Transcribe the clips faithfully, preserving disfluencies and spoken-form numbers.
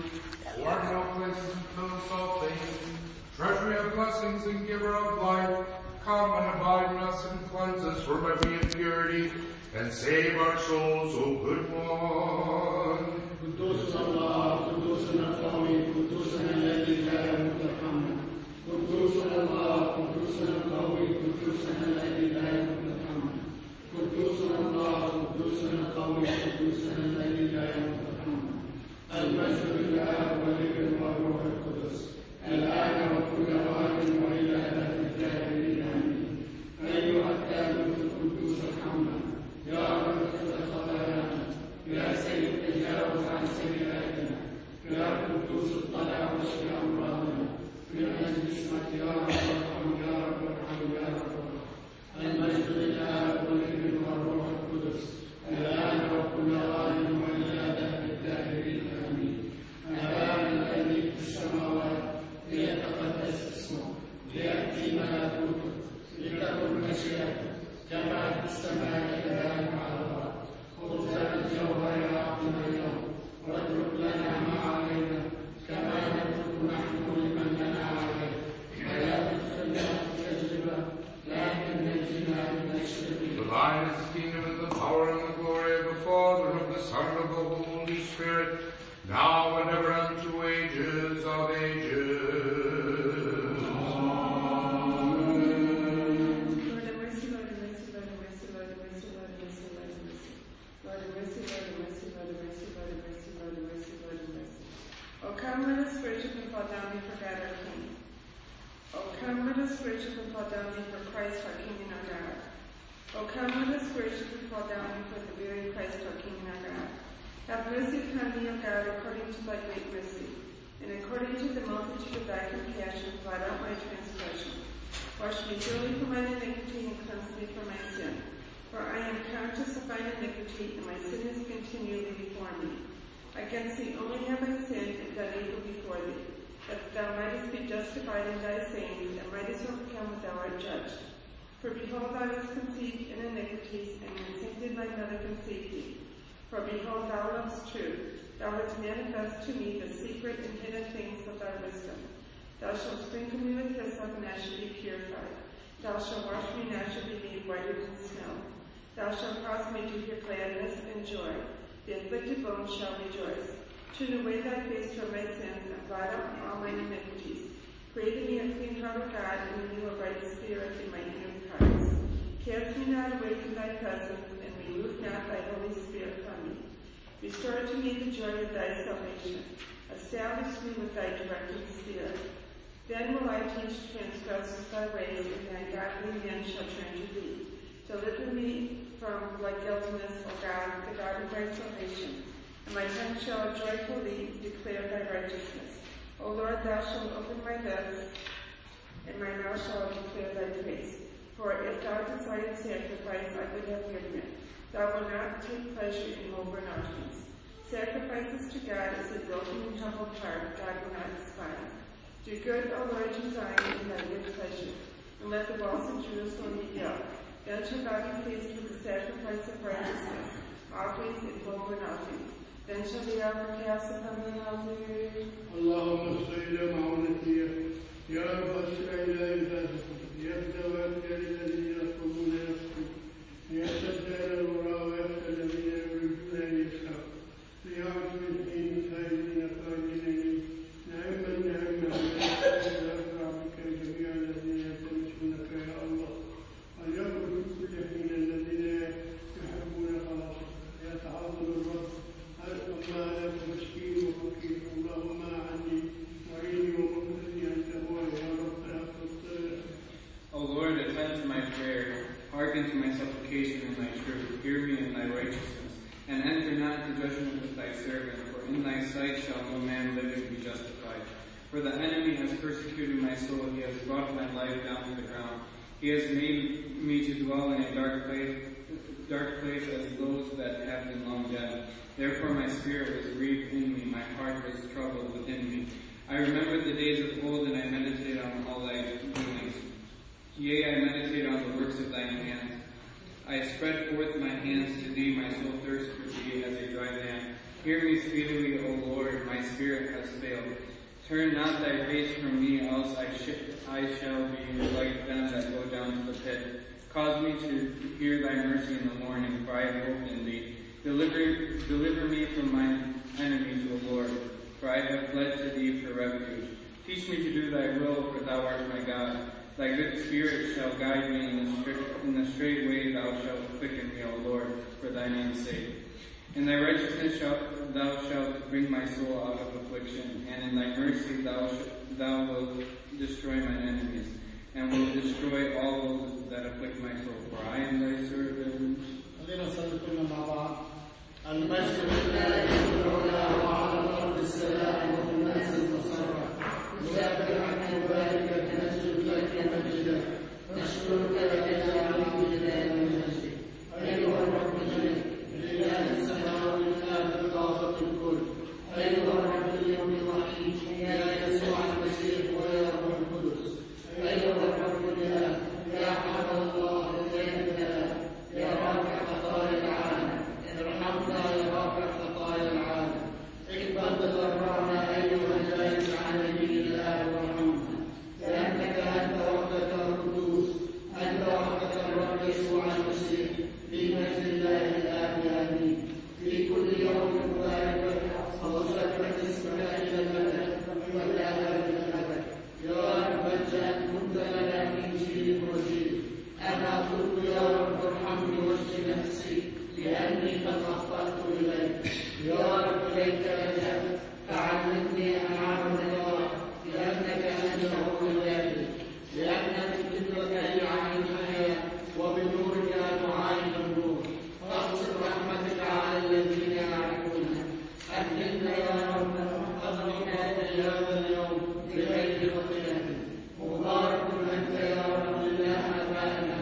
who art in all places and fillest all things, treasury of blessings and giver of life, come and abide in us and cleanse us from every impurity, and save our souls, O good one. قدوس الله قدوس القوي قدوس الذي لا يتحمل قدوس الله قدوس القوي قدوس الذي لا يتحمل قدوس الله قدوس القوي قدوس الذي لا يتحمل المجد لله والابن والروح القدس الآن وكل وقت وإلى أبد الدائمين آمين. أيها الثالث القدوس الحمد يا رب اغفر خطايانا يا سيد تجاوز عن سيئاتنا يا قدوس اطلع واشف أمراضنا من أجل اسمك يا رب ارحم يا رب ارحم يا رب ارحم. المجد لله والابن والروح القدس الآن وكل وقت وإلى أبد الدائمين آمين. أبانا الذي في السماوات ليتقدس اسمه ليأتي ملكوته لتكن مشيئته كما في السماء كذلك على الأرض. خبزنا الجوهر أعطنا اليوم واترك لنا ما علينا كما نترك نحن لمن لنا عليه ولا تدخلنا في تجربة لكن نجنا من الشرير. For thine is the kingdom and the power and the glory of the Father, of the Son, and of the Holy Spirit, now and ever unto ages of ages. O come, let us worship and fall down before God our King. O come, let us worship and fall down before Christ our King and our God. O come, let us worship and fall down before the very Christ our King and our God. Have mercy upon me, O God, according to thy great mercy, and according to the multitude of thy compassion, blot out my transgression. Wash me thoroughly from mine iniquity and cleanse me from my sin. For I am conscious of mine iniquity, and my sin is continually before me. Against thee only have I sinned and done evil before thee, that thou mightest be justified in thy sayings, and mightest overcome when thou art judged. For behold, I was conceived in iniquities, and conceived in my mother conceived thee. For behold, thou lovest truth. Thou hast manifest to me the secret and hidden things of thy wisdom. Thou shalt sprinkle me with hyssop, and I shall be purified. Thou shalt wash me, and I shall be made whiter than snow. Thou shalt cause me to hear gladness and joy. The afflicted bones shall rejoice. Turn away thy face from my sins, and blot out all mine iniquities. Create in me a clean heart, O God, and renew a right spirit in my inner parts. Cast me not away from thy presence, and remove not thy Holy Spirit from me. Restore to me the joy of thy salvation. Establish me with thy directing spirit. Then will I teach transgressors thy ways, and thy godly men shall turn to thee. Deliver me from like guiltiness, O God, the God of thy salvation, and my tongue shall joyfully declare thy righteousness. O Lord, thou shalt open my lips, and my mouth shall declare thy praise. For if thou desired sacrifice, I would have given it. Thou wilt not take pleasure in whole burnt offerings. Sacrifices to God is a broken and humble heart God will not despise. Do good, O Lord, to Zion in thy good pleasure, and let the walls of Jerusalem be built. Then shall God be pleased with the sacrifice of righteousness, offerings and whole burnt offerings. Then shall the offer cast upon the altar. اللهم صل معونتي يا رب اسرع الى عبادكم يا الدواب الذين يطلبون نفسك يا سدار الوراء ويخشى الذين يريدون ان يسخروا ليعرف من حين خائفين قائلين نعما نعما لا افرح بك جميع الذين يلتمسونك يا الله وليقل كل حين الذين يحبون خلاصك يتعاظم الرب الله لك مسكين وفقير اللهم عني وعيني ومنقذني انت هو يا رب لا تطير. O Lord, attend to my prayer, hearken to my supplication and thy truth, hear me in thy righteousness, and enter not into judgment with thy servant, for in thy sight shall no man living be justified. For the enemy has persecuted my soul, he has brought my life down to the ground. He has made me to dwell in a dark place, dark place as those that have been long dead. Therefore my spirit was grieved in me, my heart was troubled within me. I remembered the days of old, and I meditated on all thy doings. Yea, I meditate on the works of thine hands. I spread forth my hands to thee, my soul thirsts for thee as a dry land. Hear me speedily, O Lord, my spirit has Turn not thy face from me, else I, sh- I shall be like them that go down to the pit. Cause me to hear thy mercy in the morning, for I hope in thee. Deliver, deliver me from mine enemies, O Lord, for I have fled to thee for refuge. Teach me to do thy will, for thou art my God. Thy good spirit shall guide me in the straight, in the straight way. Thou shalt quicken me, O Lord, for thy name's sake. In thy righteousness shalt, thou shalt bring my soul out of affliction, and in thy mercy thou, sh- thou wilt destroy my enemies, and will destroy all those that afflict my soul. For I am thy servant. خلينا نصلي كلنا مع بعض. المجد لله في العلا وعلى الارض السلام وفي الناس المسرة. نسبحك نباركك نسجد لك ونمجدك. نشكرك يا عظيم جلال ومجدك. ايها الرب الملك الاله السماوي الاب اضافه الكل. ايها الرب اليوم الوحيد يا يسوع المسيح ويا روح القدس. ايها الرب الاله يا حمد الله الينا يا رافع خطايا العالم. ارحمنا يا رافع خطايا العالم. اقبل ضررنا ايها الجالس عن يمين الاب وارحمنا. لانك انت وحدك القدوس. انت وحدك الرب يسوع المسيح في مجد الله الاب امين. في كل يوم نباركك وسبح اسمك الى الابد والى ابد الابد. يا رب اجعل كنت لنا في جيل وجيل. انا قلت يا رب ارحمني واشف نفسي لاني قد اخطات اليك. يا رب اليك لجأت فعلمني ان اعبد الله لانك انت هو الواحد. لانك بذكرك لي عن الحياه وبنورك نعاين النور. فاقصد رحمتك على الذين يعرفونك. اهلنا يا رب اضربنا في هذا اليوم بغير خطيئه. مبارك انت يا رب لله ابائنا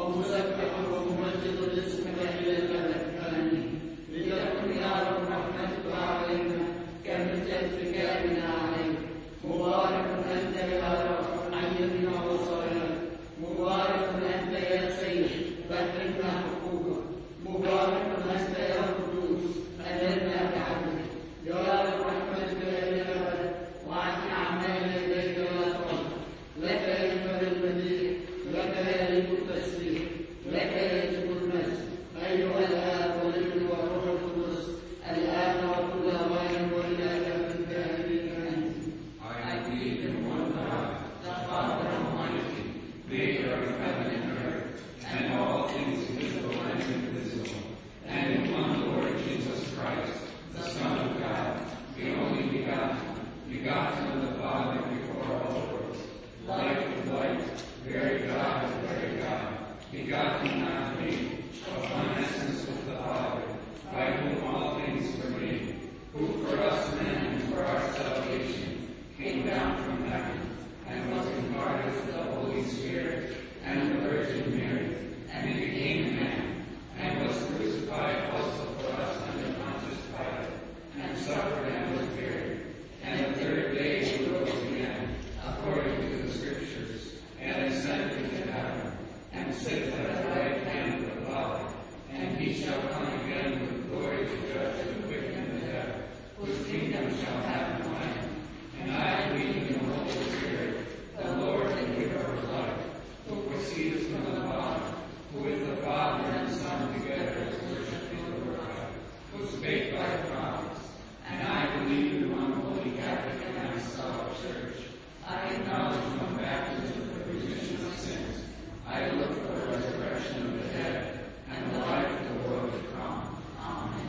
ومسبح وممجد لاسمك الى الابد امين. لتكن يا رب رحمتك علينا كمثل اتكالنا عليك. مبارك انت يا رب علمنا وصاياك. مبارك انت يا سيد فهمنا حقوقك. مبارك انت يا قدوس ادلنا بعدلك. يا رب رحمتك الى الابد وعن اعمال اليك لا ترد. لك ينبغي المديح لك يليق التسبيح لك يجب المجد ايها الاب والابن والروح القدس الان وكل اوان والى ابد الدائمين امين. I believe in one God, the Father Almighty, maker of heaven and earth, and all things visible and invisible, and in one Lord Jesus Christ, the Son of God, the only begotten, begotten of the Father before all worlds, light of light, very God of very God, begotten not made, of one essence with the Father, by whom all things were made, who for us men and for our salvation came down from heaven, and was incarnate with the Holy Spirit and the Virgin Mary, and he became man, and was crucified also for us under Pontius Pilate, and suffered and was buried, and the third day he rose again, according to the Scriptures, and ascended into heaven, and sitteth at the right hand of the Father, and he shall come again with glory to judge the quick and the dead, whose kingdom shall have no end. And I believe in the Holy Spirit, the Lord and giver of life, who proceeds from the Father, who with the Father and the Son together is worshipped and glorified, who spake by the prophets. And I believe in one holy Catholic and Apostolic Church. I acknowledge one baptism for the remission of sins. I look for the resurrection of the dead and the life of the world to come. Amen.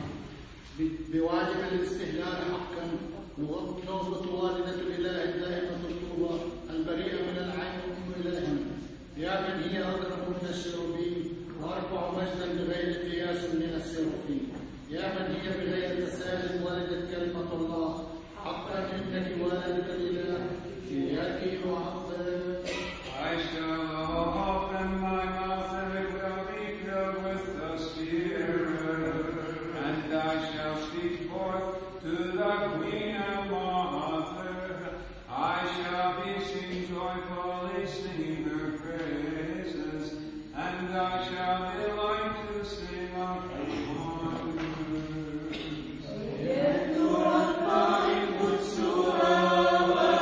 بواجب الاستهلال حقا نوبة والدة الإله الدائمة الطوبى البريئة من العين أم إلهنا يا من هي أقرب من الشيروبيم وأرفع مجدا بغير قياس من السيروفيم. يا من هي بغير تسال والدة كلمة الله حقا إنك والدة الإله إياك نعظم. I shall open my mouth and it will be filled with the Spirit, and I shall speak forth to the Queen and Mother. I shall be seen joyfully singing her praises, and I shall delight to sing of her wonders.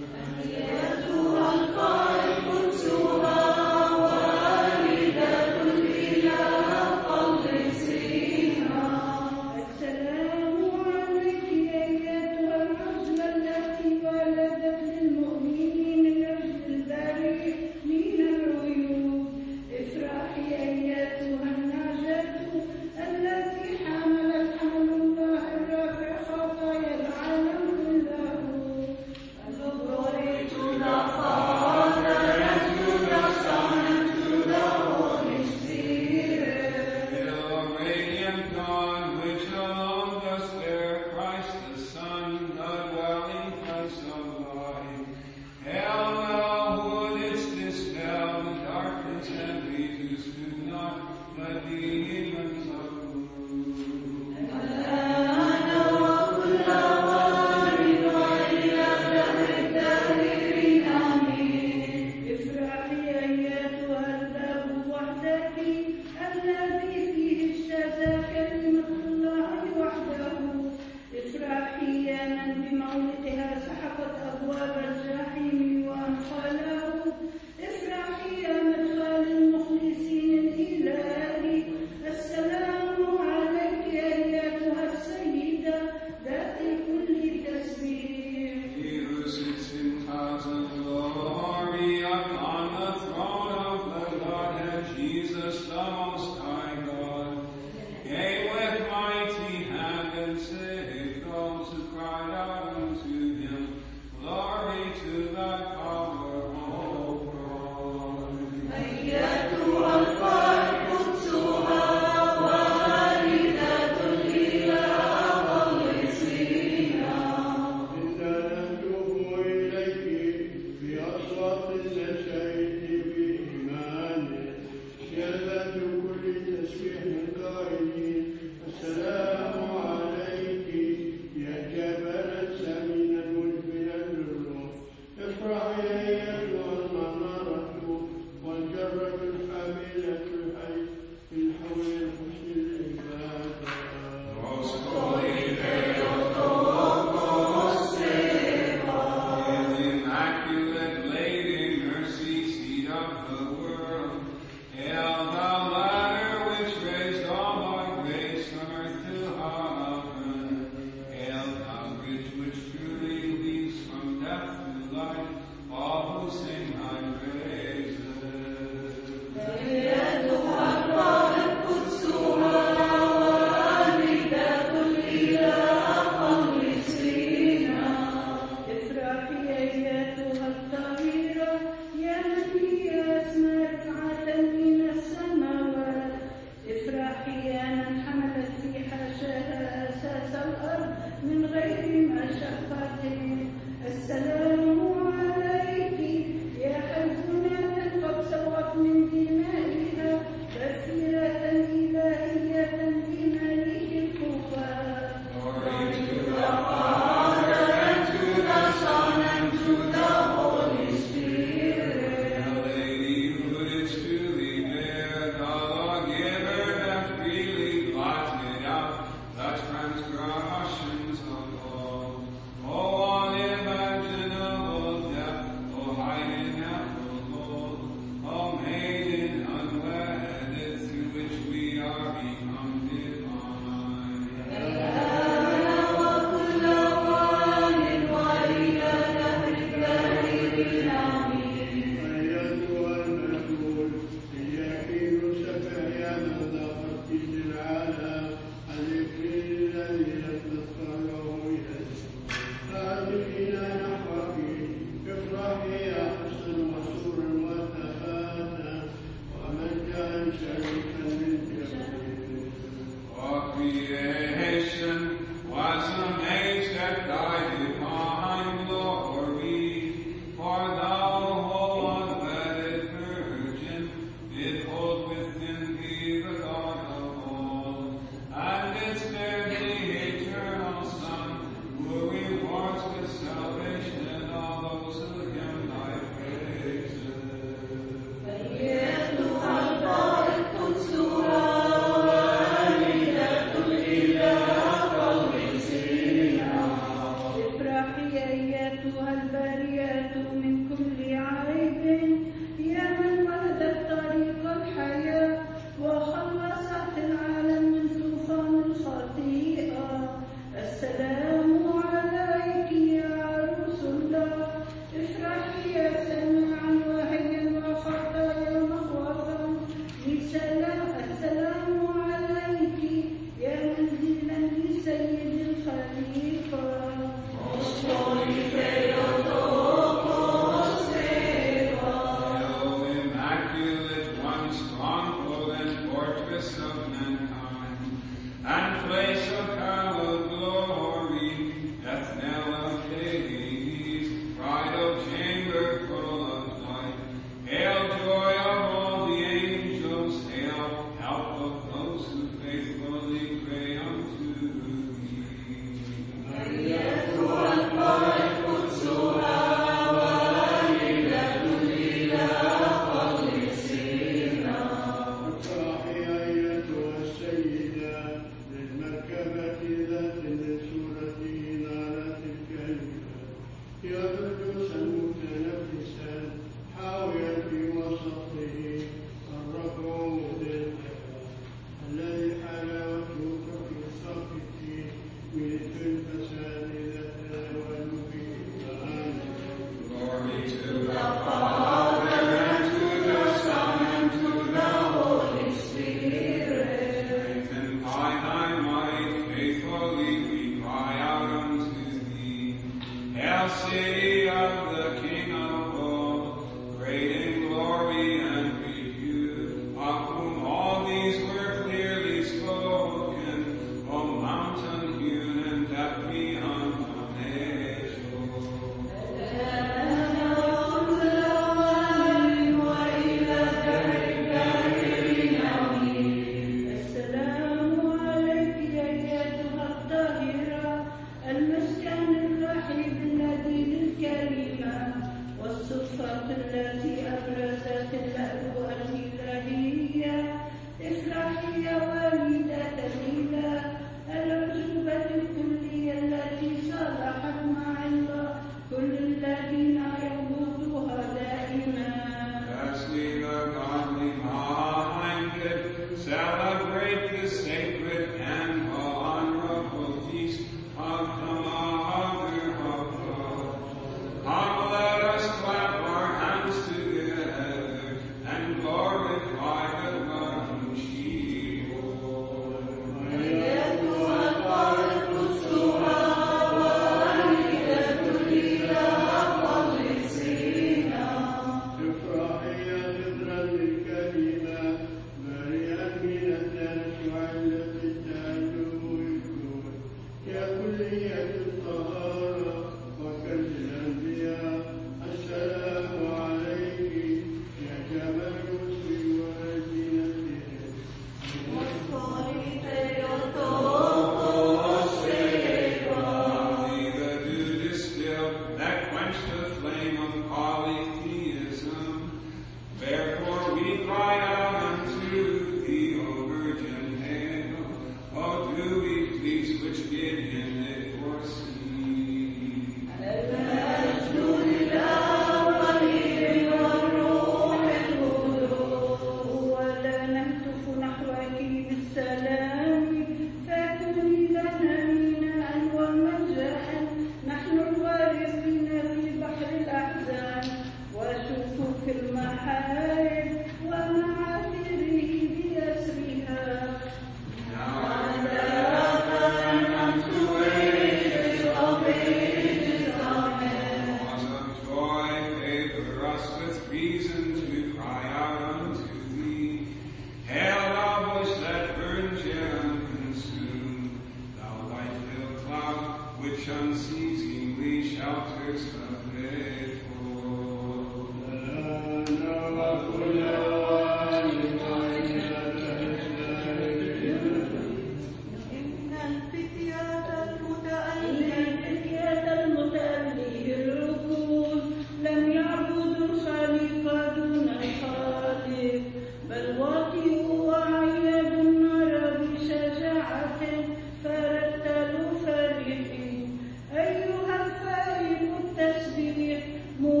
more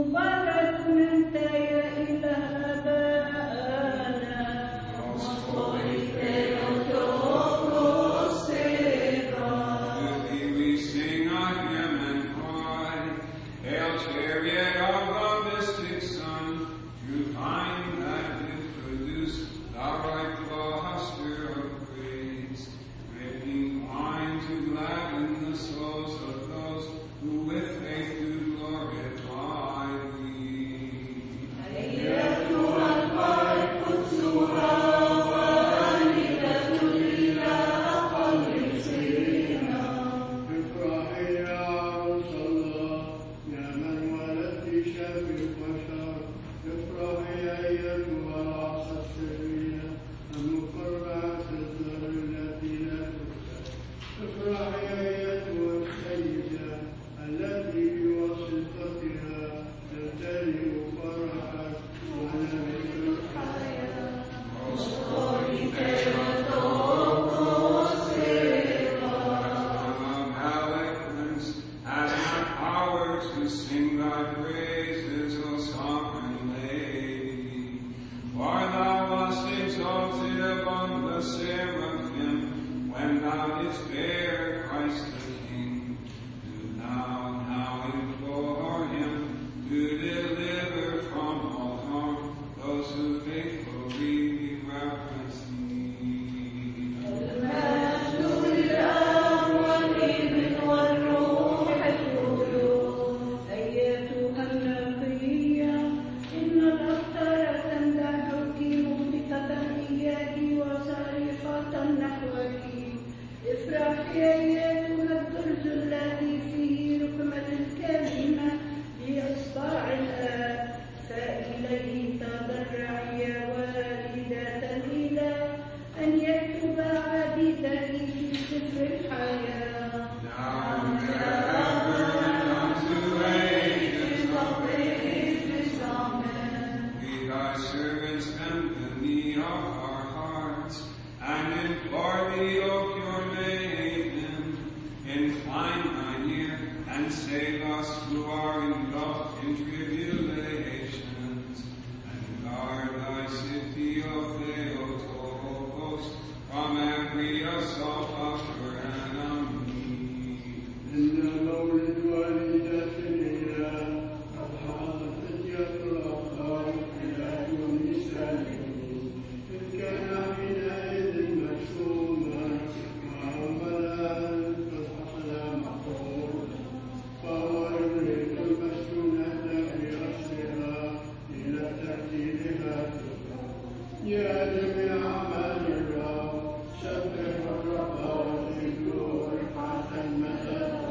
sing thy praises, O sovereign Lady. For thou wast exalted above the seraphim, when thou didst bear Christ the King. Do thou now implore him to deliver from all harm those who faithfully reverence thee. المجد للآب والابن والروح القدس أيتها النقية إن الأبطال تندهك مبتة إياك وصارخة نحوك. افرحي أيتها الدرج الذي فيه ركمة الكلمة بإصبع الآب، فإليه تضرعي يا والدة الإله أن يكتب عبيدك في سفر الحياة. Now and ever and unto ages of ages, Amen. We thy servants bend the knee of our hearts, and implore thee, O pure maiden, incline thine ear, and save us who are engulfed in tribulations, and guard thy city of Theotokos from every assault of her enemy. إن مولد والدة الإله قد حاضت فتية الأطهار إلى النساء، إن كان حينئذ مكسوما وعملا قد حصل مقبولا، فهو يدرك المسكونة بأسرها إلى ترتيبها. يا جميع أعمال الرب سبحوا الرب وذكروا رفعة مدده.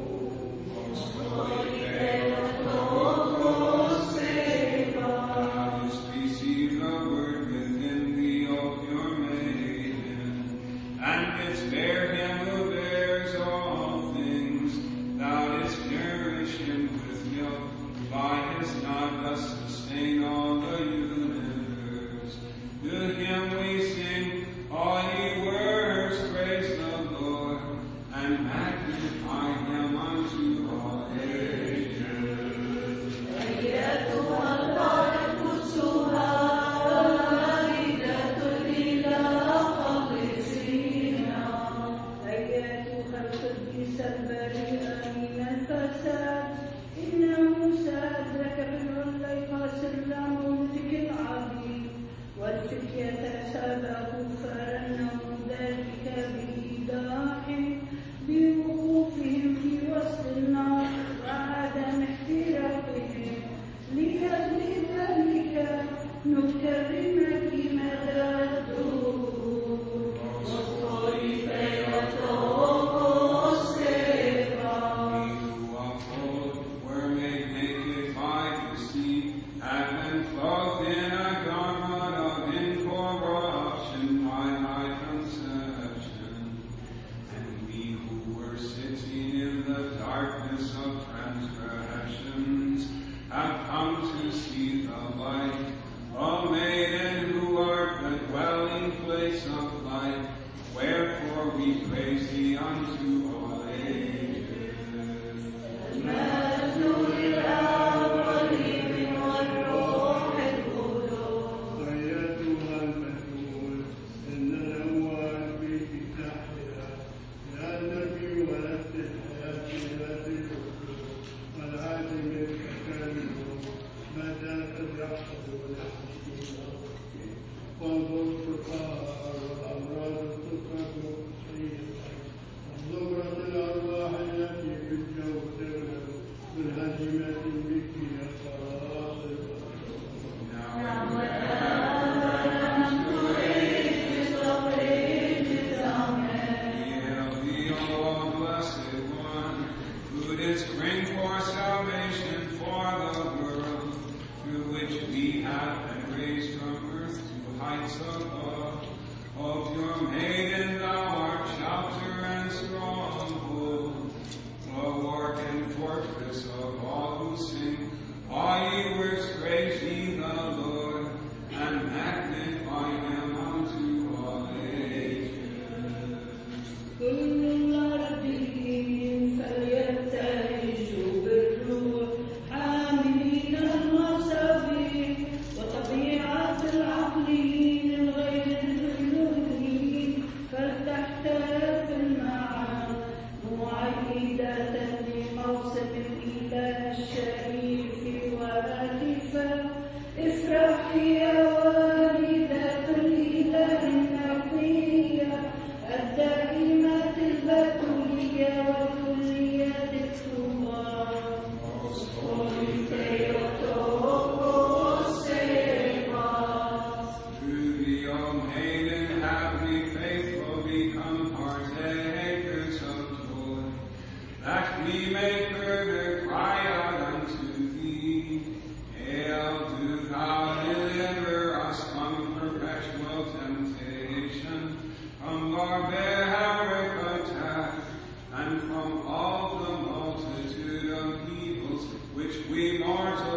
Thou didst receive the word within thee, O pure maiden, and didst bear him who bears all things. Thou didst nourish him with milk, by his nod dost sustain all the universe. To him we sing, all ye words, praise the Lord, and magnify him unto all ages. أيتها القدسها والدة الإله خلصينا. أيتها القديسة البريئة من الفساد، إنه سأدرك في العليقة سر ملك العظيم، والفتية سبقوا فرنوا ذلك بإيضاح بوقوفهم في وسط النار وعدم احتراقهم. لأجل ذلك نكرمك مدى الدهور. Who of old were made naked by the sea, have been clothed in a garment of incorruption by thy conception. And we who were sitting in the darkness of transgressions have come to see the light. O maiden, who art the dwelling place of light, wherefore we praise thee unto all ages. المجد للآب والابن والروح القدس. أيتها البتول إن الأموال فيك تحيا، لأنك ولدت الحياة ذات الحكم والعالم التكلم متى تدرحه ولحسن موتك. وانظر الفقراء والأمراض تطلق صحيحا، وزمرة الأرواح التي في الجو تغلب بالهزيمة بك يا فاصل. Hail thee, O blessed one, who didst bring forth salvation for the world, through which we have been raised from earth to heights above. O pure maiden, thou art shelter and stronghold, bulwark and fortress of all who sing. All ye works praise ye the Lord, and magnify him unto all ages. كل الأرض فليبتهج بالروح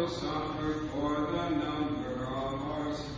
suffer for the number of our sins.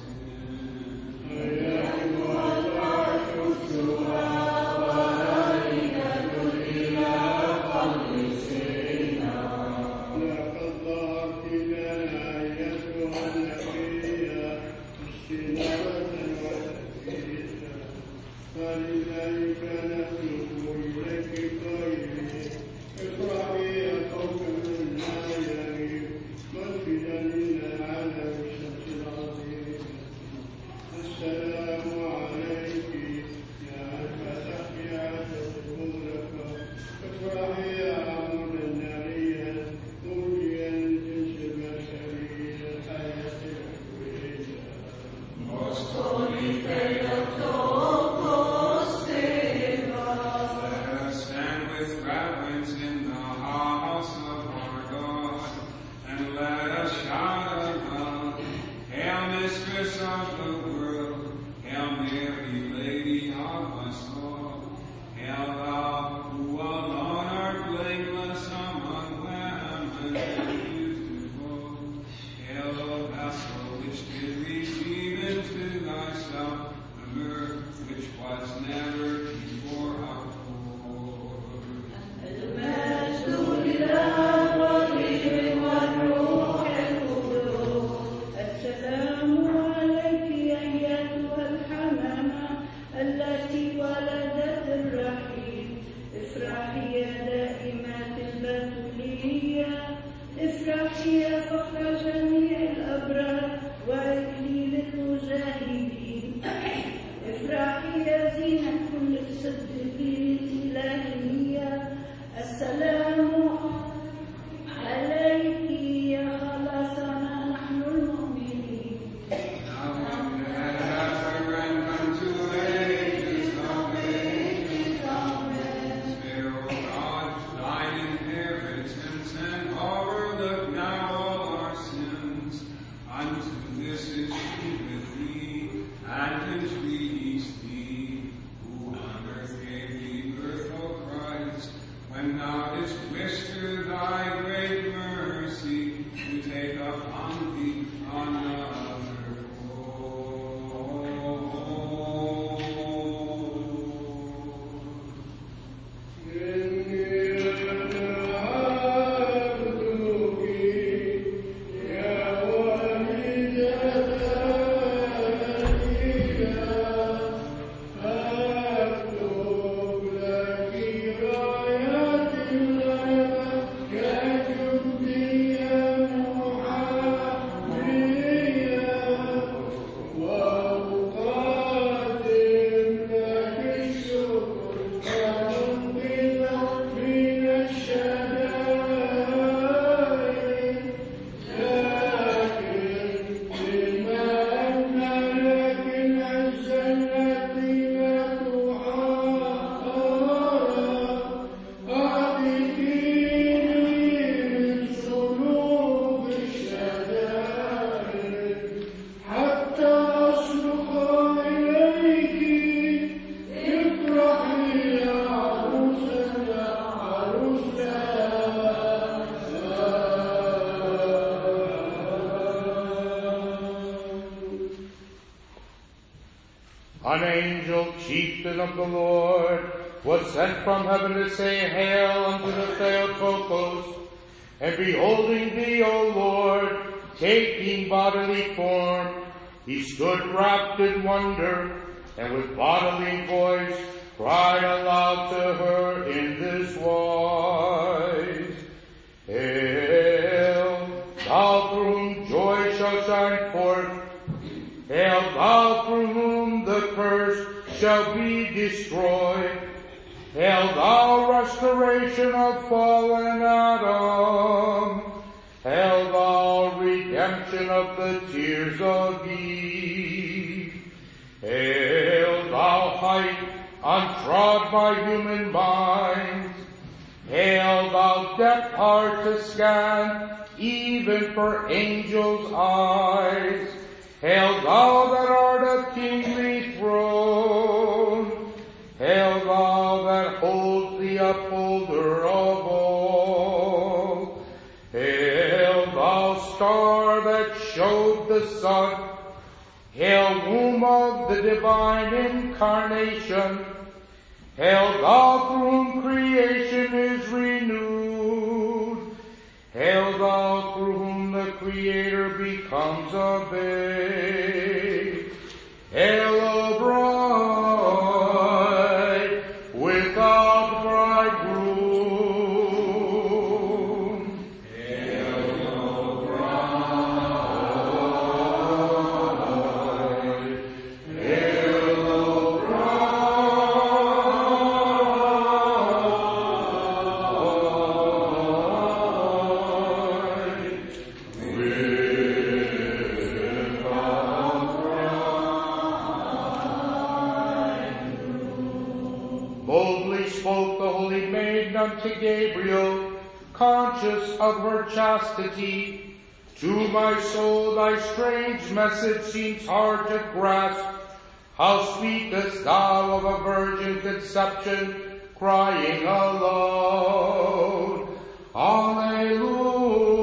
An angel, chieftain of the Lord, was sent from heaven to say, Hail unto the Theotokos, and beholding thee, O Lord, taking bodily form, he stood wrapped in wonder, and with bodily voice cried aloud to her in this wise, Hail, thou through whom joy shall shine forth, Hail, thou through whom the curse shall be destroyed. Hail, thou restoration of fallen Adam. Hail, thou redemption of the tears of Eve. Hail, thou height untrod by human minds. Hail, thou depth hard to scan, even for angels' eyes. Hail thou that art a kingly throne. Hail thou that holds the upholder of all. Hail thou star that showed the sun. Hail, womb of the divine incarnation. Hail, thou through whom creation is renewed. Hail, thou through whom the Creator becomes a babe. Hail, O bride without bridegroom. Hail, O bride. Hail, O unto Gabriel, conscious of her chastity. To my soul thy strange message seems hard to grasp. How speakest thou of a virgin conception, crying aloud, Alleluia.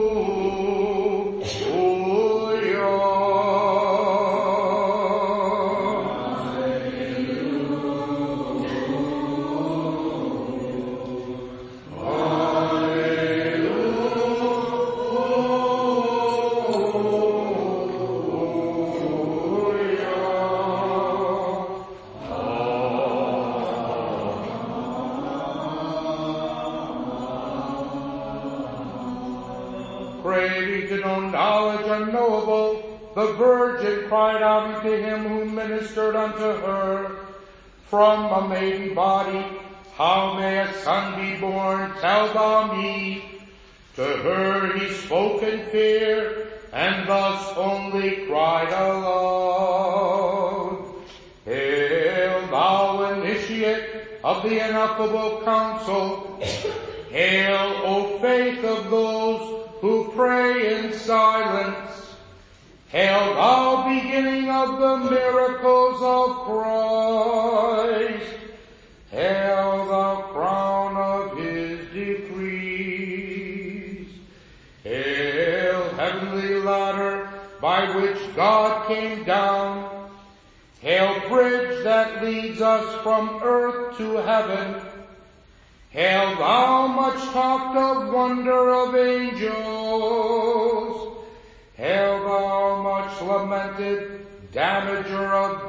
Craving to know knowledge unknowable, the Virgin cried out unto him who ministered unto her, From a maiden body, how may a son be born? Tell thou me. To her he spoke in fear, and thus only cried aloud, Hail, thou initiate of the ineffable counsel. Hail, O faith of those who pray in silence. Hail, thou beginning of the miracles of Christ. Hail, thou crown of his decrees. Hail, heavenly ladder by which God came down. Hail, bridge that leads us from earth to heaven. Hail, thou much talked of wonder of angels. Hail, thou much lamented damager of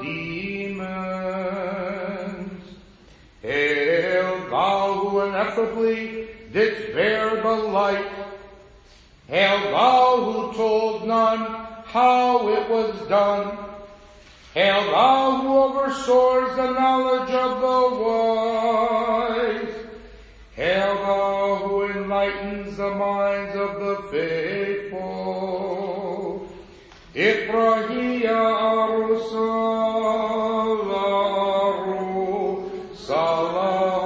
demons. Hail, thou who ineffably didst bear the light. Hail, thou who told none how it was done. Hail, thou who oversoars the knowledge of the wise. Hail, thou who enlightens the minds of the faithful. Ifrahia Arusalaru Salah.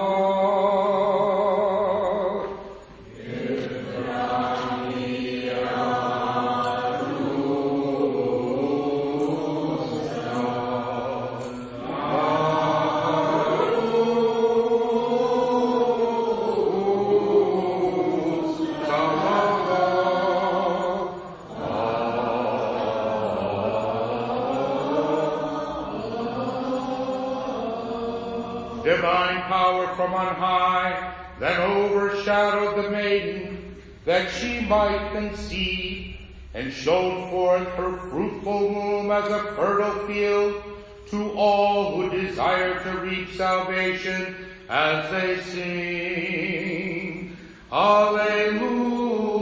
Divine power from on high that overshadowed the maiden, that she might conceive, and showed forth her fruitful womb as a fertile field to all who desire to reach salvation, as they sing, Alleluia.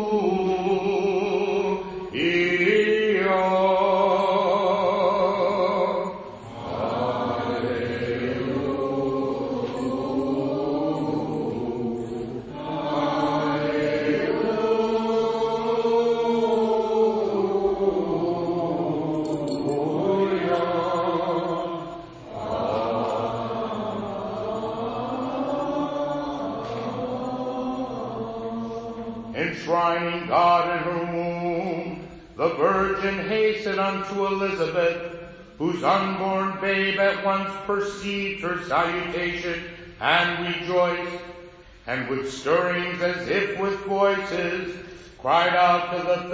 Enshrining God in her womb, the Virgin hastened unto Elizabeth, whose unborn babe at once perceived her salutation and rejoiced, and with stirrings as if with voices cried out to the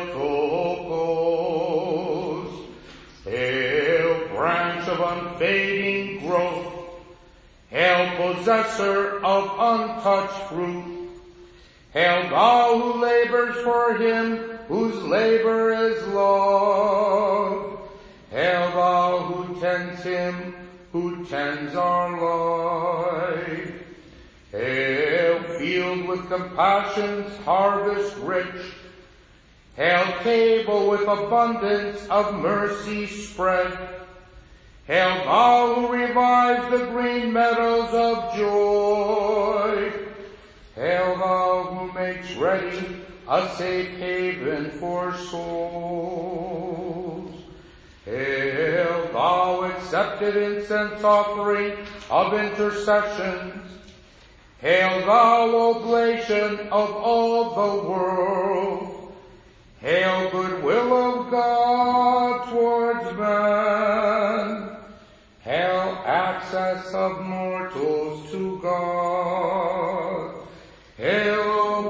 Theotokos. Hail, branch of unfading growth. Hail, possessor of untouched fruit. Hail, thou who labors for him whose labor is love. Hail, thou who tends him who tends our life. Hail, field with compassion's harvest rich. Hail, table with abundance of mercy spread. Hail, thou who revives the green meadows of joy. Hail, thou who makes ready a safe haven for souls. Hail, thou accepted incense offering of intercessions. Hail, thou oblation of all the world. Hail, goodwill of God towards man. Hail, access of mortals to God. Hail,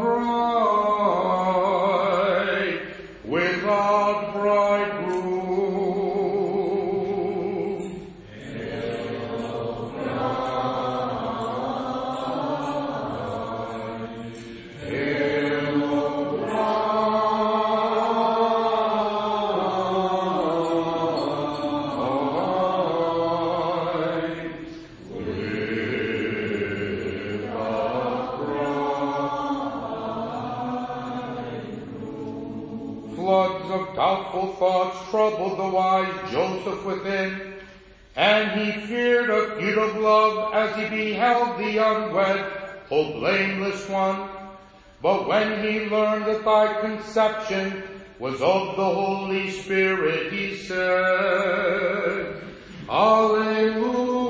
bride without bridegroom. Hail, bride. Hail, floods of doubtful thoughts troubled the wise Joseph within, and he feared a feud of love as he beheld the unwed, O blameless one. But when he learned that thy conception was of the Holy Spirit, he said, Alleluia.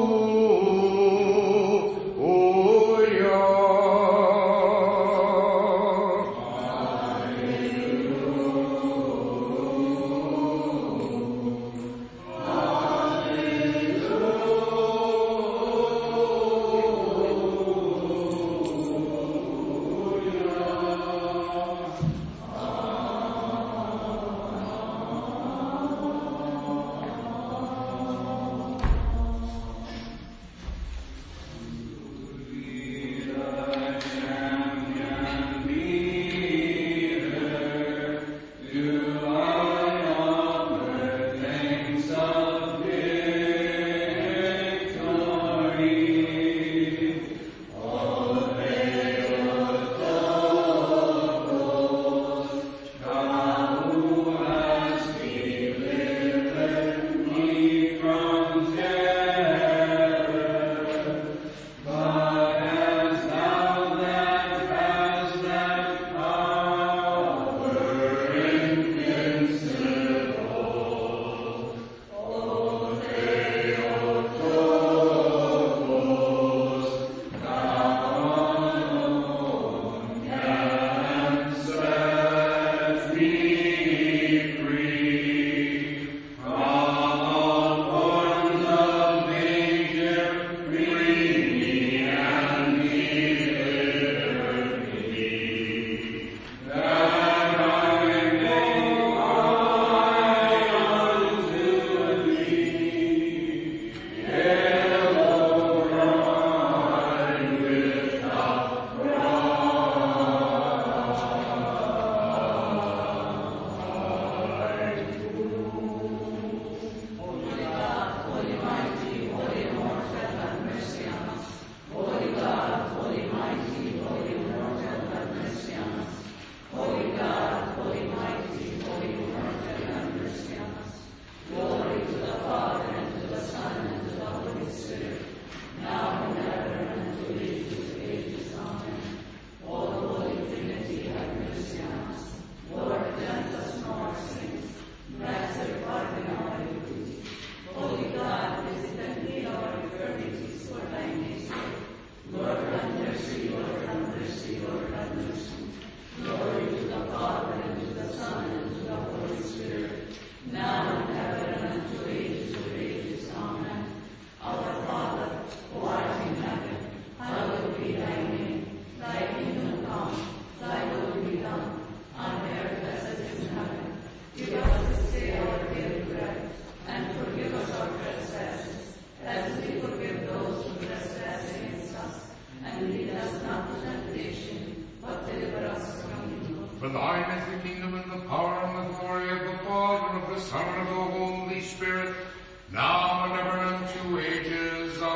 For thine is the kingdom and the power and the glory of the Father and of the Son and of the Holy Spirit, now and ever unto ages of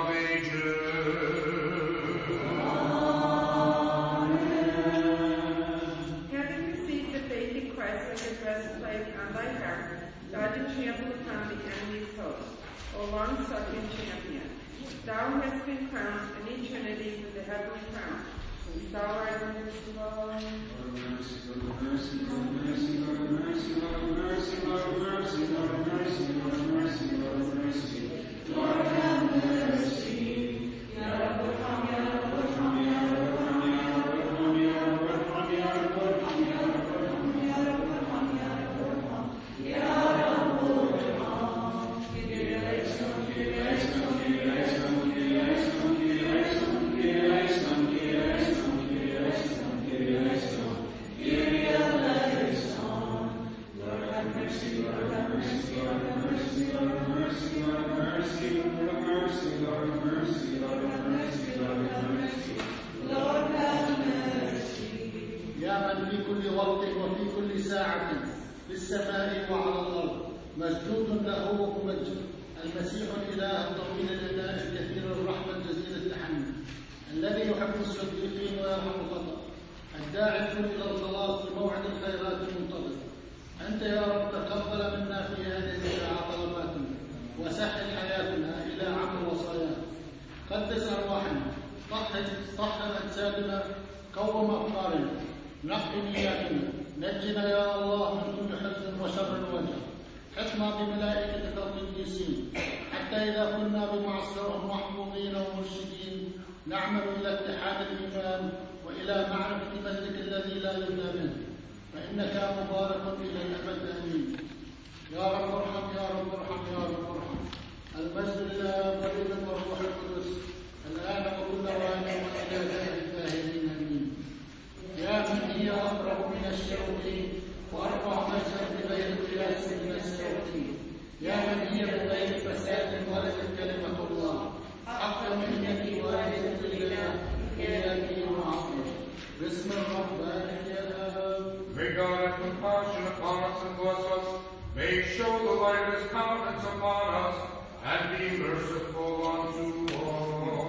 ages. Amen. Having received the faith in Christ as a breastplate on thy heart, thou didst trample upon the enemy's host, O long-suffering champion. Thou hast been crowned in eternity with the heavenly crown. Since thou art merciful, Lord mercy, Lord mercy, Lord mercy, Lord mercy, Lord mercy, Lord mercy, Lord mercy, Lord mercy, Lord mercy. Lord have mercy. Ya Rabbi, Ya Rabbi, Ya Rabbi, Ya Rabbi, Ya Rabbi, Ya Rabbi, Ya Rabbi, Ya Rabbi, Ya ساعة في السماء وعلى الأرض مسجود له وممجد المسيح الإله الطويل العناء الكثير الرحمة جزيل التحمل الذي يحب الصديقين ويرحم الخطأ الداعي الكل إلى الخلاص بموعد الخيرات المنتظرة. أنت يا رب تقبل منا في هذه الساعة طلباتنا وسهل حياتنا إلى عمل وصاياك. قدس أرواحنا، طهر طهر أجسادنا، قوم أفكارنا، نقي نياتنا، نجنا يا الله من كل حزن وشر وجه. حفنا بملائكتك القديسين حتى إذا كنا بمعصرهم محفوظين ومرشدين نعمل إلى اتحاد الإيمان وإلى معرفة مجدك الذي لا يبلى منه، فإنك مبارك إلى الأبد آمين. يا رب ارحم، يا رب ارحم، يا رب ارحم. المجد لله والابن والروح القدس الآن وكل وان وإلى دهر الداهرين آمين. يا من هي أقرب من الشياطين وأرفع مجدا بغير قياس من السياطين. يا من هي بغير فساد ولدت كلمة الله حقا إنك والدة الإله إياك وعظمك. باسم الرب بارك يا آب. May God have compassion upon us and bless us. May he show the light of his countenance upon us and be merciful unto us.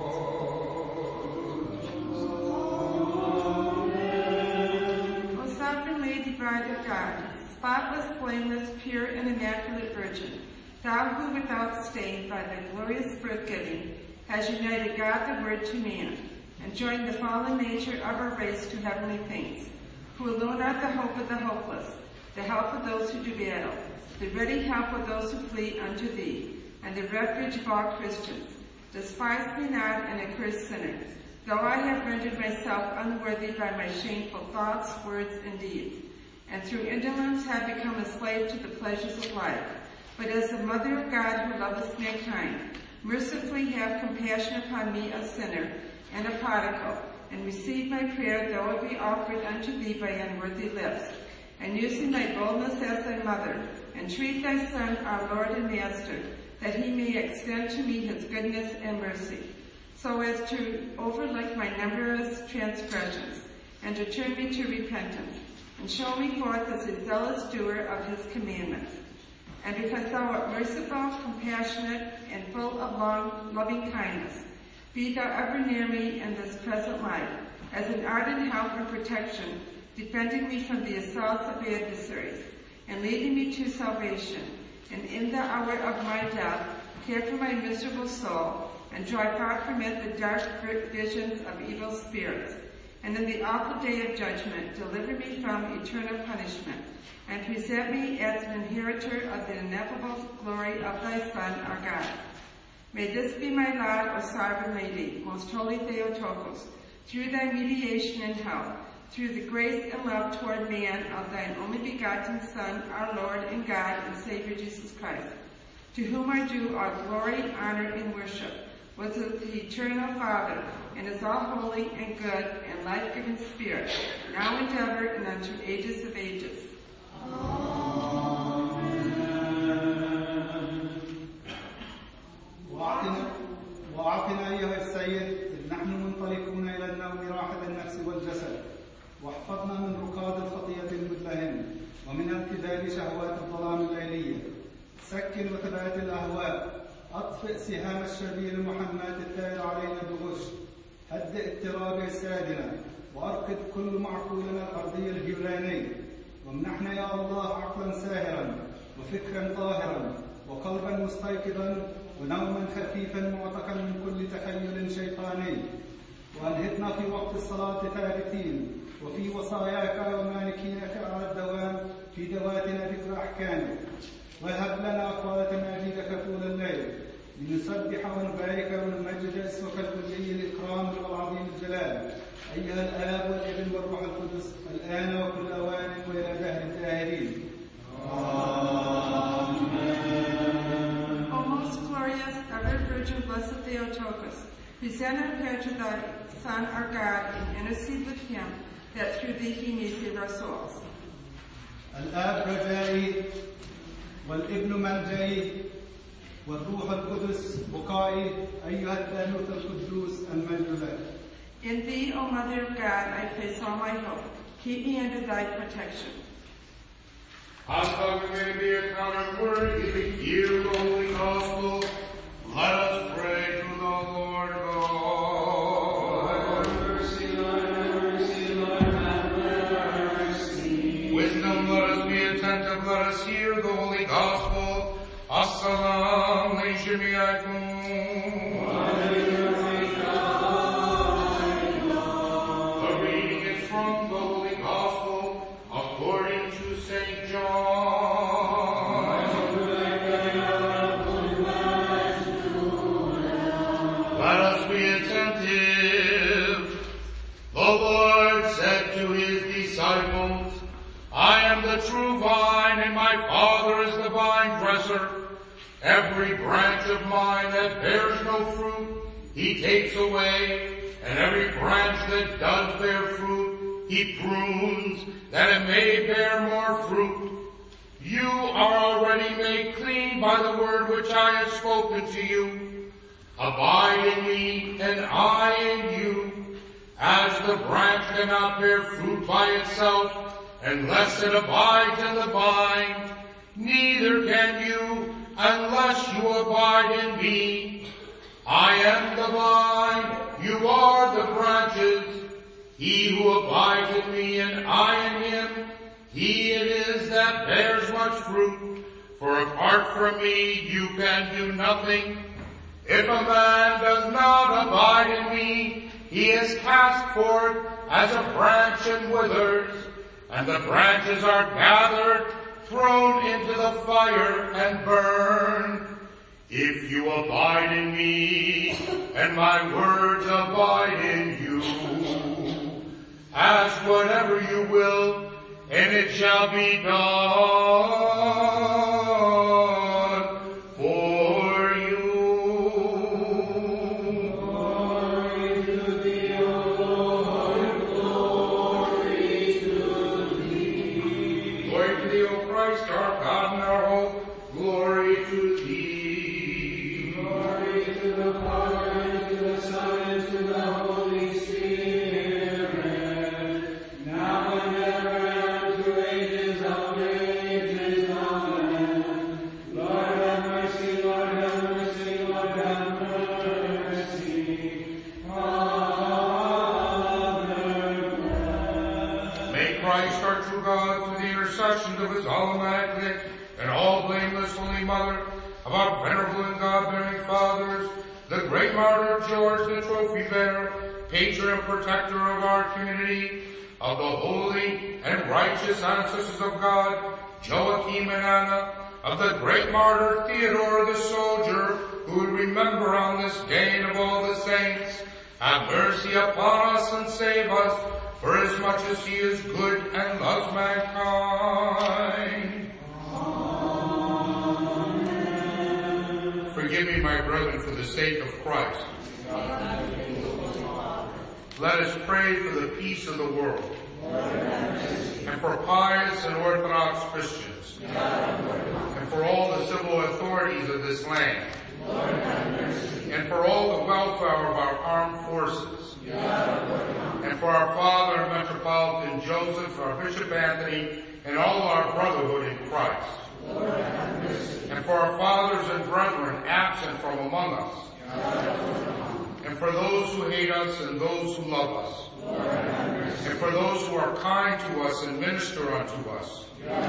O sovereign Lady, Bride of God, spotless, blameless, pure, and immaculate Virgin, thou who without stain by thy glorious birth-giving has united God the Word to man, and joined the fallen nature of our race to heavenly things, who alone art the hope of the hopeless, the help of those who do battle, the ready help of those who flee unto thee, and the refuge of all Christians. Despise me not, an accursed sinner, though I have rendered myself unworthy by my shameful thoughts, words, and deeds, and through indolence have become a slave to the pleasures of life. But as the Mother of God who loveth mankind, mercifully have compassion upon me, a sinner and a prodigal, and receive my prayer, though it be offered unto thee by unworthy lips. And using thy boldness as thy mother, entreat thy Son, our Lord and Master, that he may extend to me his goodness and mercy, so as to overlook my numberless transgressions, and to turn me to repentance, and show me forth as a zealous doer of his commandments. And because thou art merciful, compassionate, and full of long, loving kindness, be thou ever near me in this present life, as an ardent help and protection, defending me from the assaults of adversaries, and leading me to salvation. And in the hour of my death, care for my miserable soul, and drive far from it the dark visions of evil spirits. And in the awful day of judgment, deliver me from eternal punishment, and present me as an inheritor of the ineffable glory of thy Son, our God. May this be my lot, O sovereign Lady, most holy Theotokos, through thy mediation and help, through the grace and love toward man of thine only begotten Son, our Lord and God and Savior Jesus Christ, to whom are due all glory, honor, and worship, with the eternal Father, and is all holy and good and life-giving Spirit, now and ever and unto ages of ages. وأعطنا أيها السيد إذ نحن منطلقون إلى النوم راحة النفس والجسد، واحفظنا من ركاد الخطية وانتهي شهوات الظلام الليلية. سكن وثبات الأهواء، أطفئ سهام الشرير المحماة الثائر علينا بغش، هدئ اضطراب السادنة، وأرقد كل معقولنا الأرضي الهيولاني، وامنحنا يا الله عقلا ساهرا وفكرا طاهرا وقلبا مستيقظا ونوما خفيفا معتقا من كل تخيل شيطاني، وأنهضنا في وقت الصلاة ثابتين وفي وصاياك ومالكينك على الدوام في دواتنا ذكر أحكامك، وهب لنا أقوات مجيدك طول الليل لنسبح ونبارك ونمجد اسمك الكلي الإكرام والعظيم الجلال، أيها الآب والابن والروح القدس الآن وكل أوان وإلى دهر الداهرين. O most glorious, ever Virgin, blessed Theotokos, present and pray to thy Son, our God, and intercede with him, that through thee he may save our souls. الآب رجائي والابن ملجئي والروح القدس بقائي، أيها الثالوث القدوس المجد لك. In thee, O Mother of God, I place all my hope. Keep me under thy protection. How may be accounted worthy to hear the holy gospel? Let us pray to the Lord God. Lord, mercy, Lord, mercy, Lord, have mercy. Wisdom, let us be attentive, let us hear the holy gospel. Assalamu alaikum. The reading is from the holy gospel according to Saint John. Let us be attentive. The Lord said to his disciples, I am the true vine, and my Father is the vine dresser. Every branch of mine that bears no fruit, he takes away, and every branch that does bear fruit, he prunes, that it may bear more fruit. You are already made clean by the word which I have spoken to you. Abide in me, and I in you. As the branch cannot bear fruit by itself, unless it abides in the vine, neither can you unless you abide in me. I am the vine, you are the branches. He who abides in me and I in him, he it is that bears much fruit. For apart from me you can do nothing. If a man does not abide in me, he is cast forth as a branch and withers, and the branches are gathered, thrown into the fire and burned. If you abide in me, and my words abide in you, ask whatever you will, and it shall be done for you. Glory to thee, O Lord, glory to thee. Glory to thee, O Christ, our God and our hope. Glory to thee. Glory to the Father, and to the Son, and to the Holy Spirit, now and ever, and to ages of ages. Amen. Lord have mercy, Lord have mercy, Lord have mercy. Father, May Christ, our true God, through the intercessions of his all immaculate and all blameless Holy Mother, of our venerable and God-bearing fathers, the great martyr George, the trophy bearer, patron and protector of our community, of the holy and righteous ancestors of God, Joachim and Anna, of the great martyr Theodore the soldier, who we remember on this day, and of all the saints, have mercy upon us and save us, for as much as he is good and loves mankind. Forgive me, my brethren, for the sake of Christ. Let us pray for the peace of the world, and for pious and Orthodox Christians, and for all the civil authorities of this land, and for all the welfare of our armed forces, and for our Father Metropolitan Joseph, our Bishop Anthony, and all our brotherhood in Christ. Lord, have mercy. And for our fathers and brethren absent from among us, and for those who hate us and those who love us, Lord, have mercy. and for those who are kind to us and minister unto us,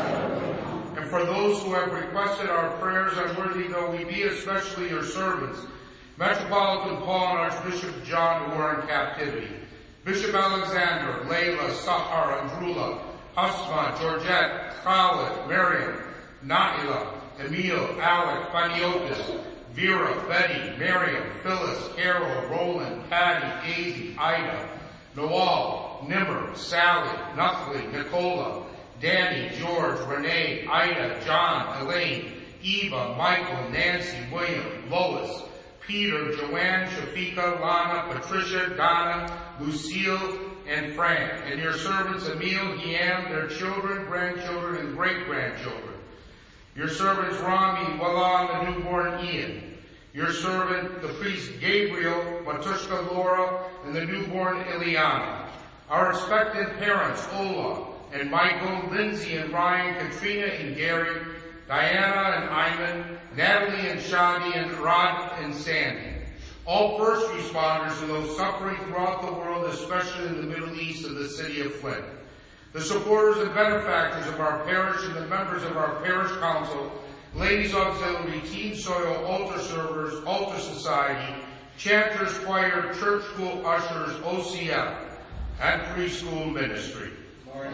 and for those who have requested our prayers, unworthy though we be, especially your servants, Metropolitan Paul and Archbishop John, who are in captivity, Bishop Alexander, Layla, Sahar, Andrula, Asma, Georgette, Khaled, Miriam, Naila, Emil, Alec, Paniotis, Vera, Betty, Miriam, Phyllis, Carol, Roland, Patty, Daisy, Ida, Noel, Nimmer, Sally, Nutley, Nicola, Danny, George, Renee, Ida, John, Elaine, Eva, Michael, Nancy, William, Lois, Peter, Joanne, Shafika, Lana, Patricia, Donna, Lucille, and Frank, and your servants Emil, Guillaume, their children, grandchildren, and great-grandchildren. Your servants Rami, Walla, the newborn Ian. Your servant, the priest Gabriel, Matushka, Laura, and the newborn Ileana. Our expectant parents, Ola, and Michael, Lindsay, and Ryan, Katrina, and Gary, Diana, and Iman, Natalie, and Shadi, and Rod, and Sandy. All first responders and those suffering throughout the world, especially in the Middle East and the city of Flint. The supporters and benefactors of our parish and the members of our parish council, Ladies Auxiliary, Teen Soil, Altar Servers, Altar Society, Chanters, Choir, Church School Ushers, O C F, and Preschool Ministry. Lord,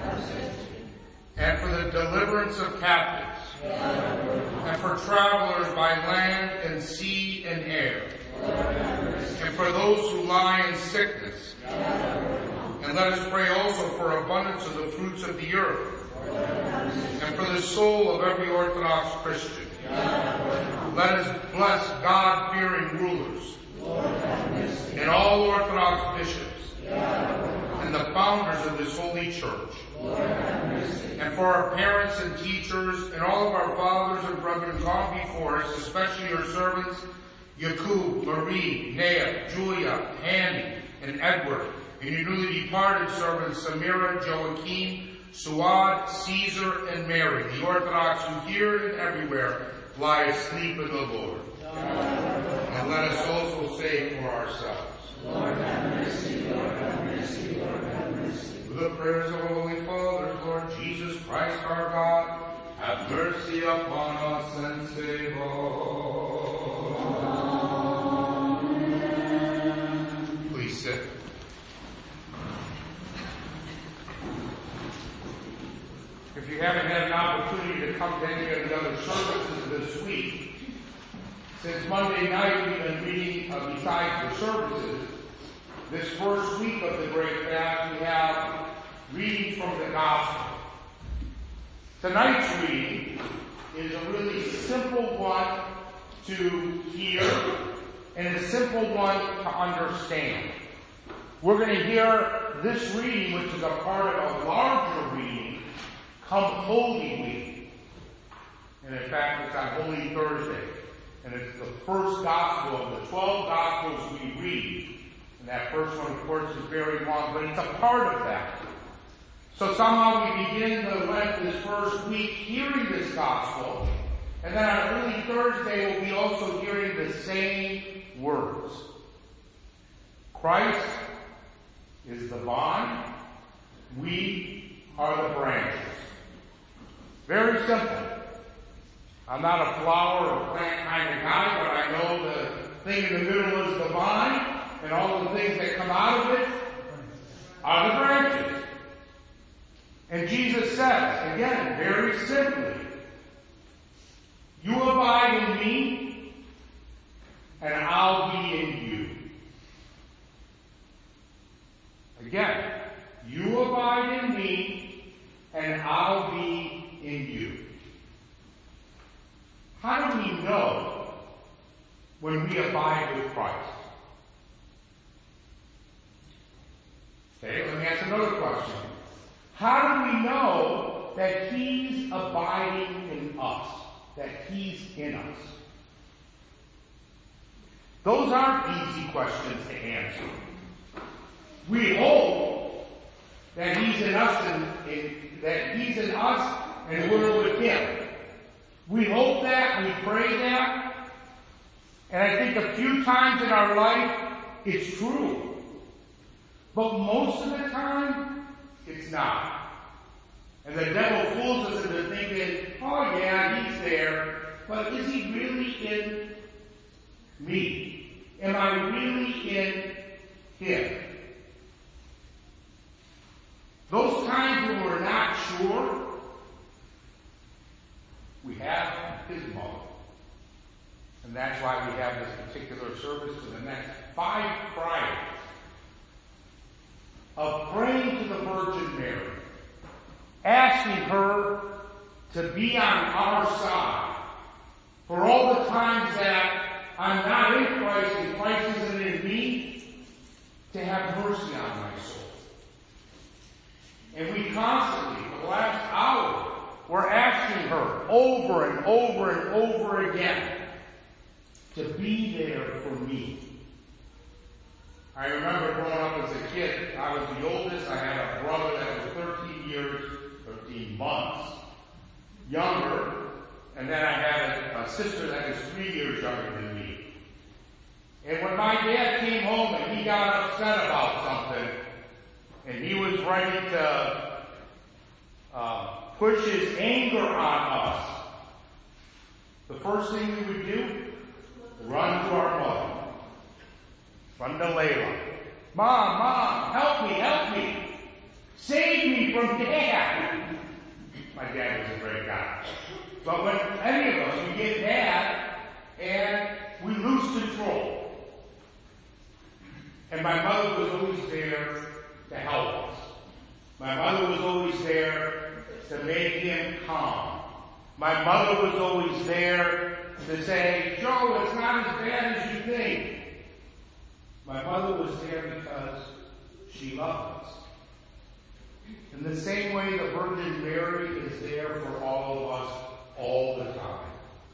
and for the deliverance of captives, and for travelers by land and sea and air, and for those who lie in sickness. And let us pray also for abundance of the fruits of the earth, and for the soul of every Orthodox Christian. Let us bless God-fearing rulers, and all Orthodox bishops, and the founders of this holy church, and for our parents and teachers, and all of our fathers and brethren gone before us, especially your servants, Yakub, Marie, Nea, Julia, Hanny, and Edward, and your newly departed servants, Samira, Joachim, Suad, Caesar, and Mary, the Orthodox who here and everywhere lie asleep in the Lord. And let us also say for ourselves, Lord, have mercy, Lord, have mercy, Lord, have mercy. Through the prayers of Holy Fathers, Lord Jesus Christ our God, have mercy upon us and save us. Amen. Please sit. If you haven't had an opportunity to come to any of the other services this week, since Monday night we've been reading, uh, besides the services, this first week of the Great Fast we have reading from the Gospel. Tonight's reading is a really simple one to hear and a simple one to understand. We're going to hear this reading, which is a part of a larger reading, come Holy Week. And in fact, it's on Holy Thursday. And it's the first gospel of the twelve gospels we read. And that first one, of course, is very long, but it's a part of that. So somehow we begin the Lent this first week hearing this gospel. And then on Holy Thursday, we'll be also hearing the same words. Christ is the vine. We are the branches. Very simple. I'm not a flower or plant kind of guy, but I know the thing in the middle is the vine, and all the things that come out of it are the branches. And Jesus says, again, very simply, you abide in me, and I'll be in you. Again, you abide in me, and I'll be in you. How do we know when we abide with Christ? Okay, let me ask another question. How do we know that He's abiding in us? That He's in us? Those aren't easy questions to answer. We hope that He's in us and, and that He's in us and we're with Him. We hope that, we pray that, and I think a few times in our life it's true. But most of the time, it's not. And the devil fools us into thinking, oh yeah, He's there, but is He really in me? Am I really in Him? Those times when we're not sure, we have His mother. And that's why we have this particular service for the next five Fridays of praying to the Virgin Mary, asking her to be on our side for all the times that I'm not in Christ and Christ isn't in me, to have mercy on my soul. And we constantly, for the last hour, we're asking her over and over and over again to be there for me. I remember growing up as a kid, I was the oldest. I had a brother that was thirteen years, thirteen months younger, and then I had a, a sister that was three years younger than me. And when my dad came home and he got upset about something, and he was ready to uh, push his anger on us, the first thing we would do, run to our mother. Run to Layla. Mom, Mom, help me, help me. Save me from Dad. My dad was a great guy. But when any of us, we get mad and we lose control. And my mother was always there to help us. My mother was always there to make him calm. My mother was always there to say, Joe, it's not as bad as you think. My mother was there because she loved us. In the same way, the Virgin Mary is there for all of us all the time.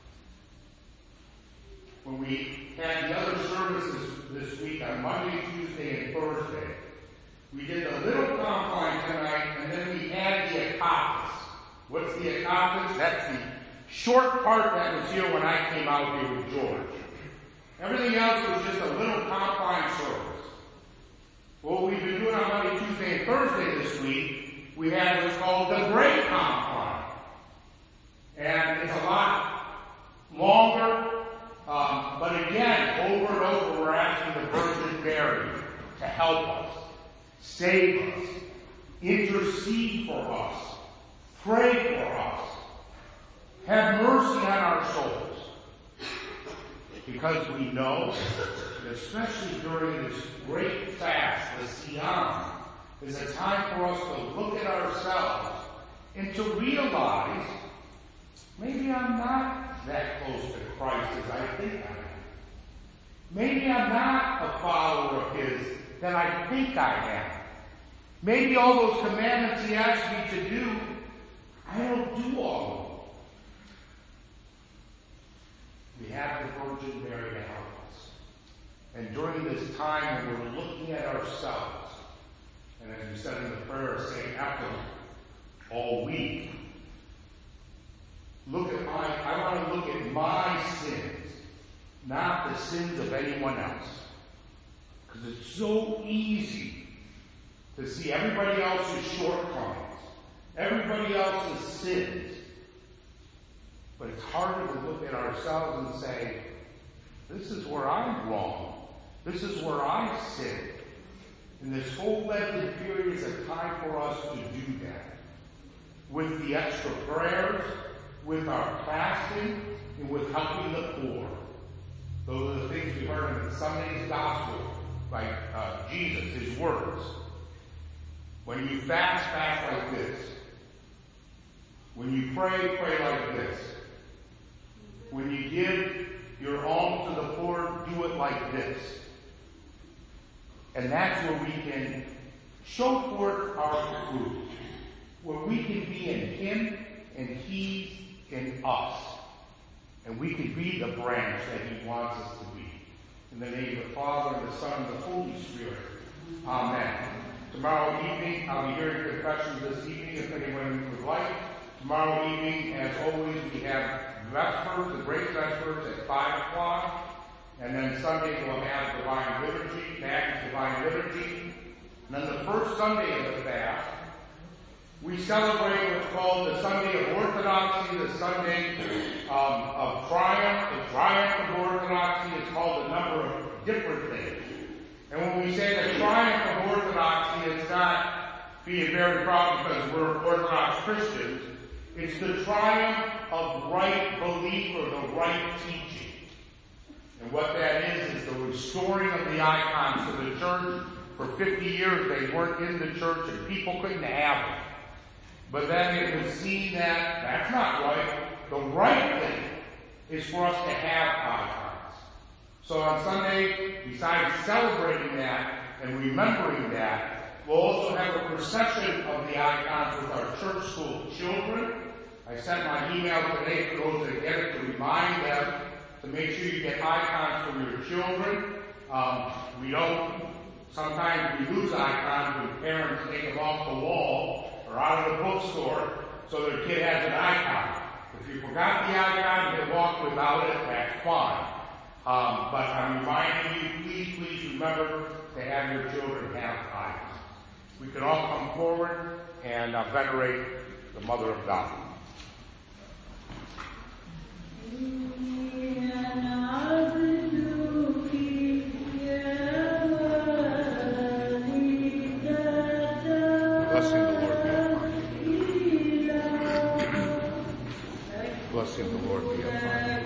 When we had the other services this week on Monday, Tuesday, and Thursday, we did a little compline tonight, and then we had the Akapas. What's the Akapas? That's the short part that was here when I came out here with George. Everything else was just a little compline service. What we've been doing on Monday, Tuesday, and Thursday this week, we had what's called the Great Compline. And it's a lot longer, um, but again, over and over, we're asking the Virgin Mary to help us, save us, intercede for us, pray for us, have mercy on our souls. Because we know, especially during this great fast, the Siyam, is a time for us to look at ourselves and to realize, maybe I'm not that close to Christ as I think I am. Maybe I'm not a follower of His that I think I am. Maybe all those commandments He asked me to do, I don't do all of them. We have the Virgin Mary to help us. And during this time when we're looking at ourselves, and as we said in the prayer of Saint Ephrem all week, look at my, I want to look at my sins, not the sins of anyone else. Because it's so easy to see everybody else's shortcomings, everybody else's sins. But it's harder to look at ourselves and say, this is where I'm wrong. This is where I sin. And this whole Lenten period is a time for us to do that. With the extra prayers, with our fasting, and with helping the poor. Those are the things we heard in Sunday's Gospel by uh, Jesus, His words. When you fast, fast like this. When you pray, pray like this. When you give your alms to the poor, do it like this. And that's where we can show forth our fruit. Where we can be in Him and He's in us. And we can be the branch that He wants us to be. In the name of the Father, and the Son, and the Holy Spirit. Amen. Tomorrow evening, I'll be hearing confessions this evening if anyone would like. Tomorrow evening, as always, we have Vespers, the Great Vespers at five o'clock. And then Sunday we'll have Divine Liturgy, Maggie's Divine Liturgy. And then the first Sunday of the fast, we celebrate what's called the Sunday of Orthodoxy, the Sunday um, of Triumph. The Triumph of Orthodoxy is called a number of different things. And when we say the triumph of Orthodoxy, it's not being very proud because we're Orthodox Christians. It's the triumph of right belief or the right teaching. And what that is, is the restoring of the icons to the church. For fifty years, they weren't in the church and people couldn't have them. But then it was seen that that's not right. The right thing is for us to have icons. So on Sunday, besides celebrating that and remembering that, we'll also have a procession of the icons with our church school children. I sent my email today for those that get it to remind them to make sure you get icons for your children. Um, we don't, sometimes we lose icons when parents take them off the wall or out of the bookstore so their kid has an icon. If you forgot the icon, you can walk without it, that's fine. Um, but I'm reminding you, please, please remember to have your children have icons. We can all come forward and uh, venerate the Mother of God. Blessing the Lord be upon you. Blessing the Lord be upon you.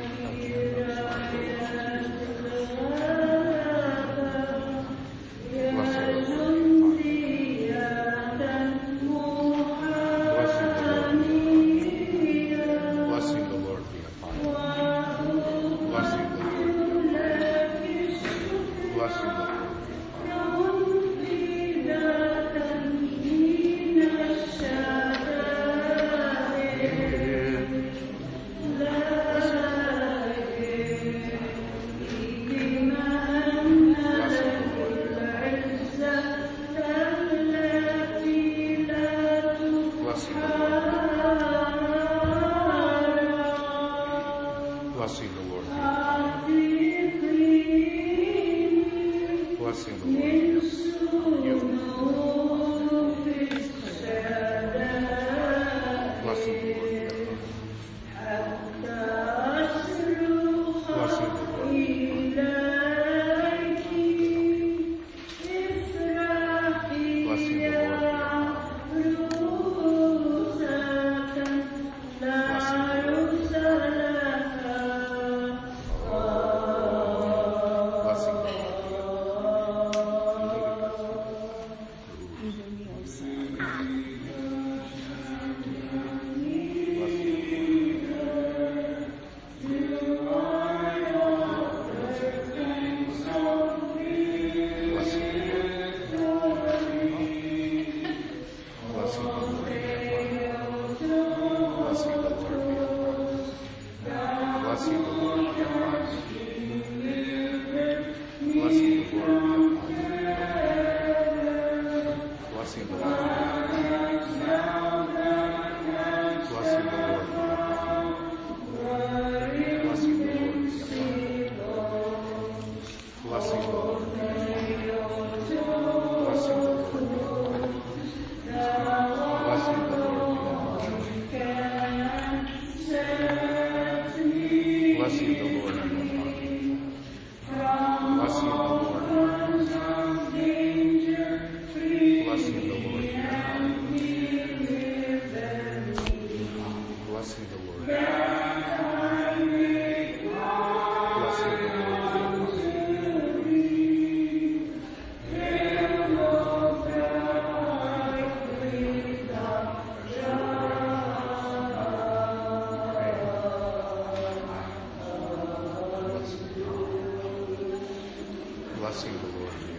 Blessing the Lord.